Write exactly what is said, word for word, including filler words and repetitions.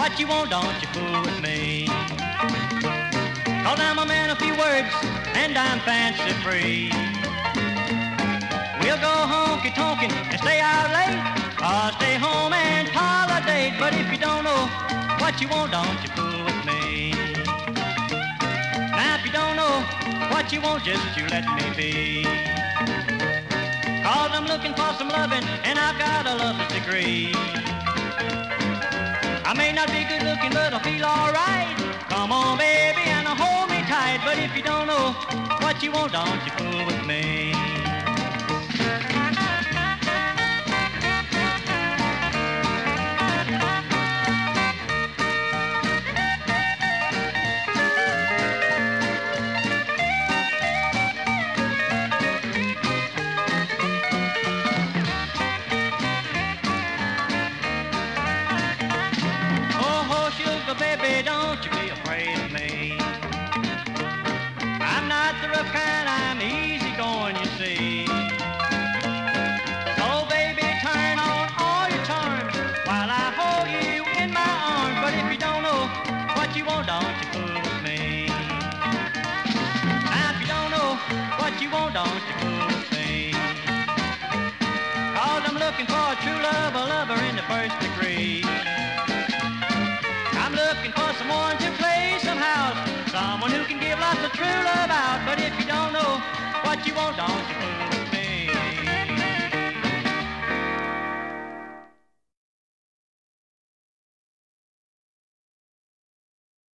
what you want, don't you fool with me. Cause I'm a man of few words, and I'm fancy free. We'll go honky-tonkin' and stay out late, or stay home and holiday. But if you don't know what you want, don't you fool with me. Now if you don't know what you want, just you let me be. Cause I'm looking for some loving, and I've got a lover's degree. I may not be good looking, but I feel alright. Come on, baby, and hold me tight. But if you don't know what you want, don't you fool with me. Baby, don't you be afraid of me. I'm not the rough kind, I'm easy going, you see. So baby, turn on all your charms while I hold you in my arms. But if you don't know what you want, don't you fool with me. Now if you don't know what you want, don't you fool with me. Cause I'm looking for a true love, a lover in the first degree. I'm looking for someone to play some house, someone who can give lots of true love out. But if you don't know what you want, don't you fool with me.